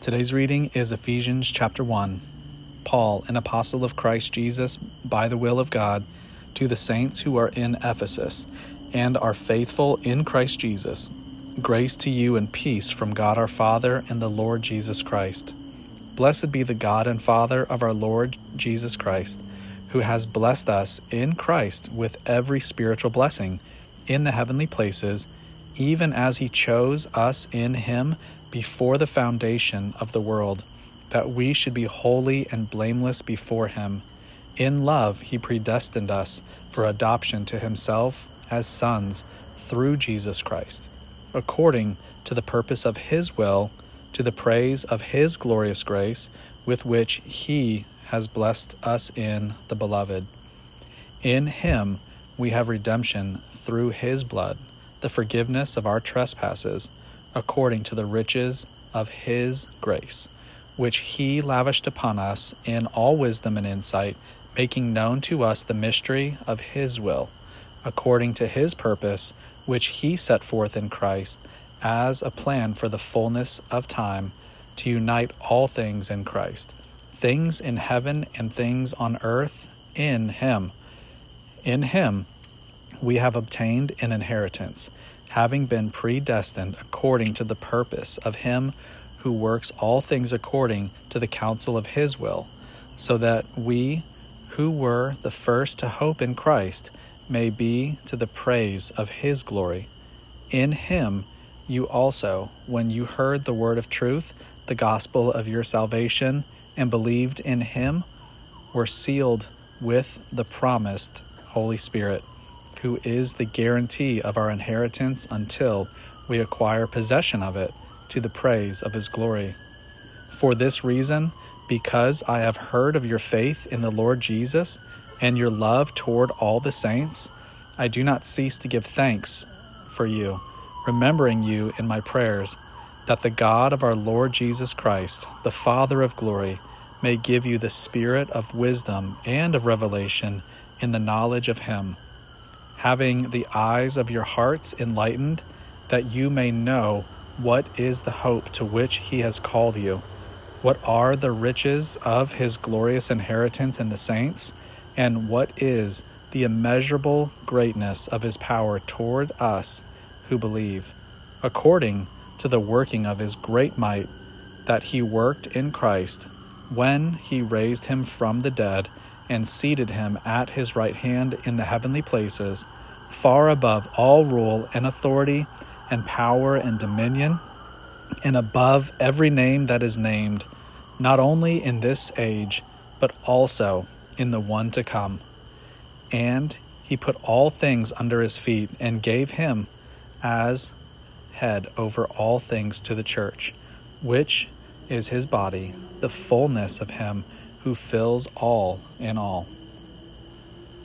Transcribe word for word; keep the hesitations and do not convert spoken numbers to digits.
Today's reading is Ephesians chapter one. Paul, an apostle of Christ Jesus, by the will of God, to the saints who are in Ephesus and are faithful in Christ Jesus, grace to you and peace from God our Father and the Lord Jesus Christ. Blessed be the God and Father of our Lord Jesus Christ, who has blessed us in Christ with every spiritual blessing in the heavenly places, even as he chose us in him before the foundation of the world, that we should be holy and blameless before him. In love he predestined us for adoption to himself as sons through Jesus Christ, according to the purpose of his will, to the praise of his glorious grace, with which he has blessed us in the Beloved. In him we have redemption through his blood, the forgiveness of our trespasses, according to the riches of his grace, which he lavished upon us in all wisdom and insight, making known to us the mystery of his will, according to his purpose, which he set forth in Christ as a plan for the fullness of time, to unite all things in Christ, things in heaven and things on earth in him. In him we have obtained an inheritance, having been predestined according to the purpose of him who works all things according to the counsel of his will, so that we who were the first to hope in Christ may be to the praise of his glory. In him you also, when you heard the word of truth, the gospel of your salvation, and believed in him, were sealed with the promised Holy Spirit, who is the guarantee of our inheritance until we acquire possession of it, to the praise of his glory. For this reason, because I have heard of your faith in the Lord Jesus and your love toward all the saints, I do not cease to give thanks for you, remembering you in my prayers, that the God of our Lord Jesus Christ, the Father of glory, may give you the spirit of wisdom and of revelation in the knowledge of him, having the eyes of your hearts enlightened, that you may know what is the hope to which he has called you, what are the riches of his glorious inheritance in the saints, and what is the immeasurable greatness of his power toward us who believe, according to the working of his great might that he worked in Christ, when he raised him from the dead and seated him at his right hand in the heavenly places, far above all rule and authority and power and dominion, and above every name that is named, not only in this age, but also in the one to come. And he put all things under his feet and gave him as head over all things to the church, which is his body, the fullness of him who fills all in all.